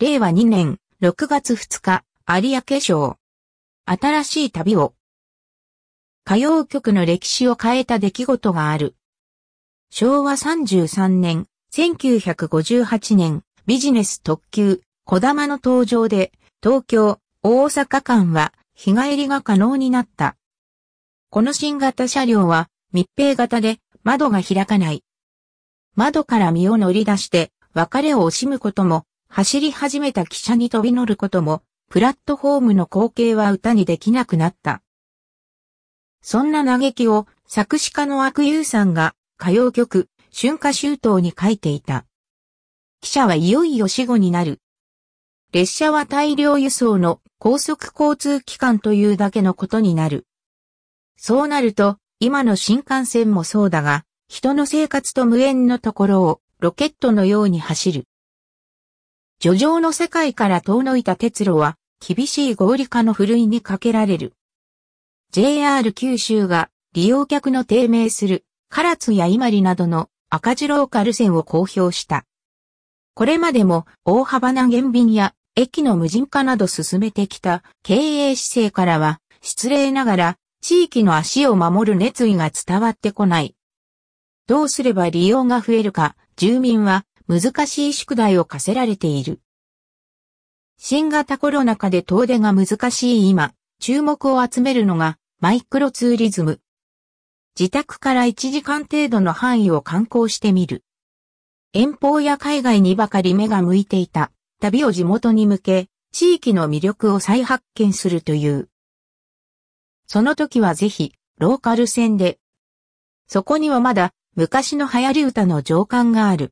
令和2年6月2日、有明賞。新しい旅を。歌謡曲の歴史を変えた出来事がある。昭和33年、1958年、ビジネス特急、こだまの登場で、東京、大阪間は日帰りが可能になった。この新型車両は密閉型で窓が開かない。窓から身を乗り出して別れを惜しむことも、走り始めた汽車に飛び乗ることも、プラットフォームの光景は歌にできなくなった。そんな嘆きを作詞家の阿久悠さんが歌謡曲、春夏秋冬に書いていた。汽車はいよいよ死後になる。列車は大量輸送の高速交通機関というだけのことになる。そうなると、今の新幹線もそうだが、人の生活と無縁のところをロケットのように走る。叙情の世界から遠のいた鉄路は、厳しい合理化のふるいにかけられる。JR 九州が利用客の低迷する唐津や伊万里などの赤字ローカル線を公表した。これまでも大幅な減便や駅の無人化など進めてきた経営姿勢からは、失礼ながら地域の足を守る熱意が伝わってこない。どうすれば利用が増えるか、住民は難しい宿題を課せられている。新型コロナ禍で遠出が難しい今、注目を集めるのがマイクロツーリズム。自宅から1時間程度の範囲を観光してみる。遠方や海外にばかり目が向いていた旅を地元に向け、地域の魅力を再発見するという。その時はぜひ、ローカル線で。そこにはまだ昔の流行り歌の情感がある。